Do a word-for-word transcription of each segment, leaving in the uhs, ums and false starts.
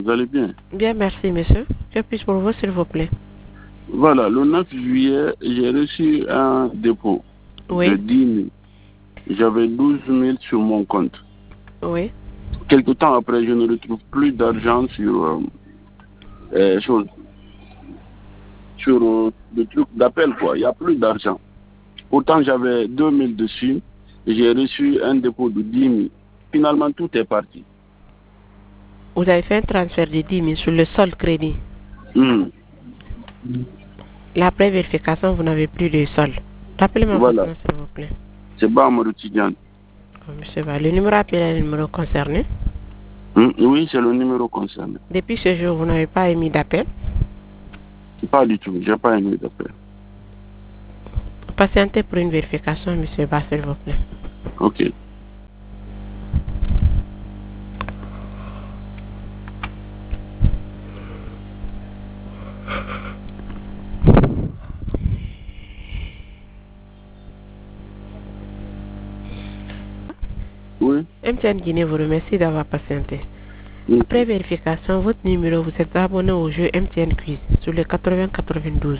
Vous allez bien? Bien, merci, monsieur. Que puis-je pour vous, s'il vous plaît? Voilà, le neuf juillet, j'ai reçu un dépôt oui. de dix mille. J'avais douze mille sur mon compte. Oui. Quelque temps après, je ne retrouve plus d'argent sur, euh, euh, sur, sur euh, le truc d'appel, quoi. Il n'y a plus d'argent. Pourtant, j'avais deux mille dessus. J'ai reçu un dépôt de dix mille. Finalement, tout est parti. Vous avez fait un transfert de dix mille sur le seul crédit. Mmh. La pré-vérification, vous n'avez plus de solde. Rappelez-moi voilà. votre nom, s'il vous plaît. C'est Bahamadou Tidiane. Oh, monsieur Ba, le numéro appelé est le numéro concerné? Mmh. Oui, c'est le numéro concerné. Depuis ce jour, vous n'avez pas émis d'appel? Pas du tout, je n'ai pas émis d'appel. Patientez pour une vérification, monsieur Ba, s'il vous plaît. Ok. Oui. M T N Guinée vous remercie d'avoir patienté. Oui. Après vérification, votre numéro, vous êtes abonné au jeu M T N Quiz sur le quatre-vingts quatre-vingt-douze.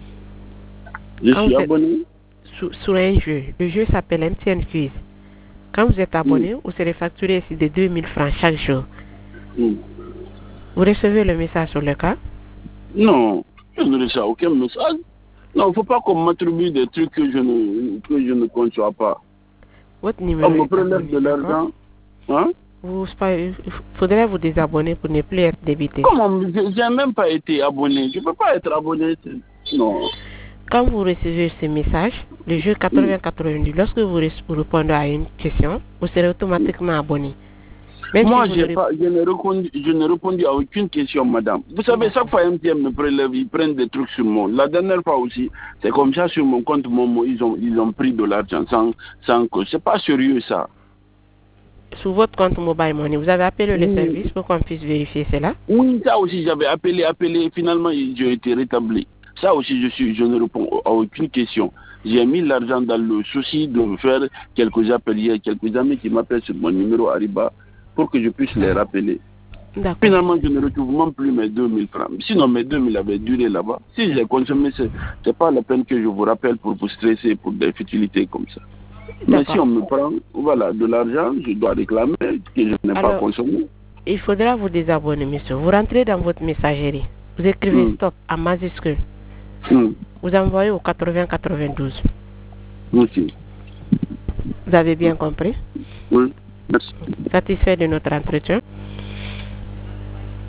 Je Quand suis abonné sur, sur un jeu. Le jeu s'appelle M T N Quiz. Quand vous êtes abonné, oui. vous serez facturé ici de deux mille francs chaque jour. Oui. Vous recevez le message sur le cas? Non, je ne reçois aucun message. Non, il ne faut pas qu'on m'attribue des trucs que je ne, que je ne conçois pas. Votre numéro on me prélève de l'argent. Hein? Il faudrait vous désabonner pour ne plus être débité. Comment? Je n'ai même pas été abonné. Je ne peux pas être abonné. Non. Quand vous recevez ces messages, le jeu quatre-vingts quatre-vingt-dix, oui. lorsque vous répondez à une question, vous serez automatiquement abonné. Même Moi, si pas, je n'ai répondu, répondu à aucune question, madame. Vous savez, chaque fois M T N me prélève, ils prennent des trucs sur moi. La dernière fois aussi, c'est comme ça sur mon compte Momo, ils ont, ils ont pris de l'argent sans, sans que. C'est pas sérieux ça. Sur votre compte Mobile Money, vous avez appelé oui. le service pour qu'on puisse vérifier cela? Oui, ça aussi, j'avais appelé, appelé, finalement, j'ai été rétabli. Ça aussi, je, suis, je ne réponds à aucune question. J'ai mis l'argent dans le souci de faire quelques appels. Il y a quelques amis qui m'appellent sur mon numéro Ariba pour que je puisse les rappeler. Finalement, je ne retrouve même plus mes deux mille francs. Sinon, mes deux mille avaient duré là-bas. Si j'ai consommé, ce n'est pas la peine que je vous rappelle pour vous stresser pour des futilités comme ça. Mais si on me prend voilà, de l'argent, je dois réclamer que je n'ai pas consommé. Il faudra vous désabonner, monsieur. Vous rentrez dans votre messagerie. Vous écrivez mmh. stop en majuscule. Mmh. Vous envoyez au quatre-vingts quatre-vingt-douze. Ok. Vous avez bien compris? Oui. Merci. Satisfait de notre entretien?